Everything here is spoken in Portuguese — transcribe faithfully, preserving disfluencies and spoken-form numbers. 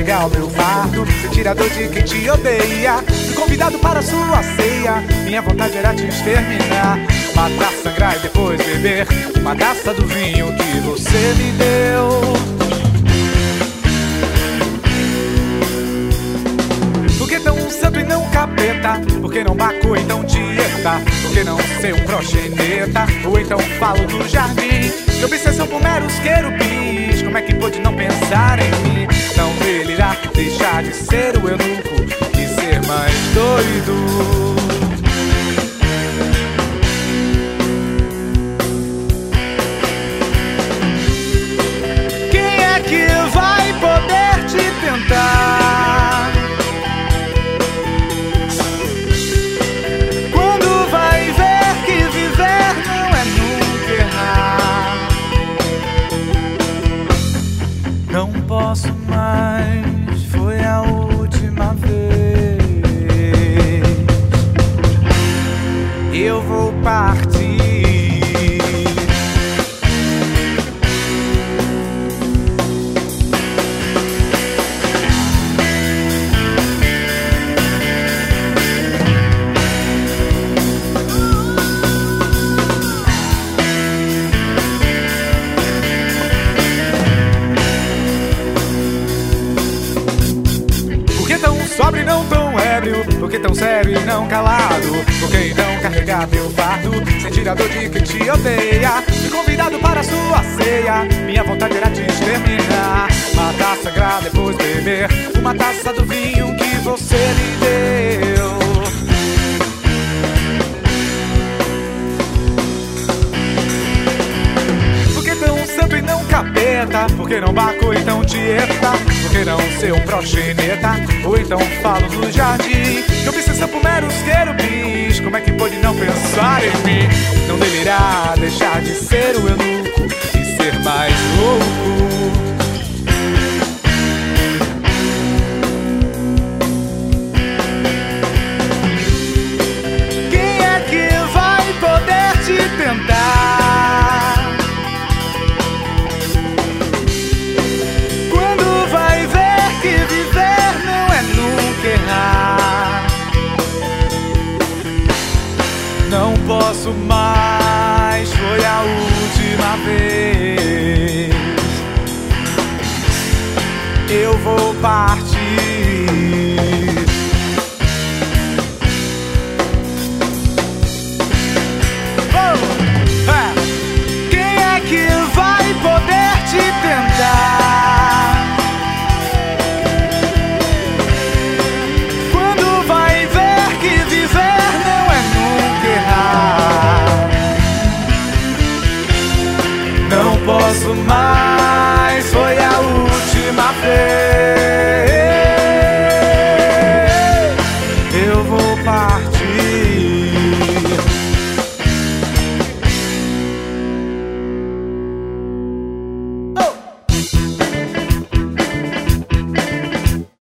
carregar o meu fardo, sentir a dor de quem te odeia. Fui convidado para sua ceia, minha vontade era te exterminar, matar, sangrar e depois beber uma taça do vinho que você me deu. Por que tão um santo e não capeta? Por que não Baco, então dieta? Por que não ser um proxeneta? Ou então falo do jardim, de obsessão por meros querubins. Como é que pôde não pensar em mim? Não delirar, deixar de ser o eunuco e ser mais doido. Quem é que vai poder te tentar? Quando vai ver que viver não é nunca errar. Não posso mais, foi a última vez. Eu vou partir. Sobre não tão ébrio, por que tão sério e não calado? Por que então carregar teu fardo, sentir a dor de quem te odeia? Fui convidado para sua ceia, minha vontade era te exterminar, matar, sangrar, depois beber uma taça do vinho que você me deu. Por que tão santo e não capeta? Por que não Baco, então dieta? Por que não ser um proxeneta? Ou então falo do jardim, de obsessão por meros querubins. Como é que pôde não pensar em mim? Não delirar, deixar de ser o eunuco e ser mais louco. Quem é que vai poder te tentar? Não posso mais, foi a última vez. Eu vou partir.